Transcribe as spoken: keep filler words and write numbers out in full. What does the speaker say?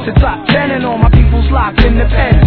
the top ten and all my people's locked in the pen.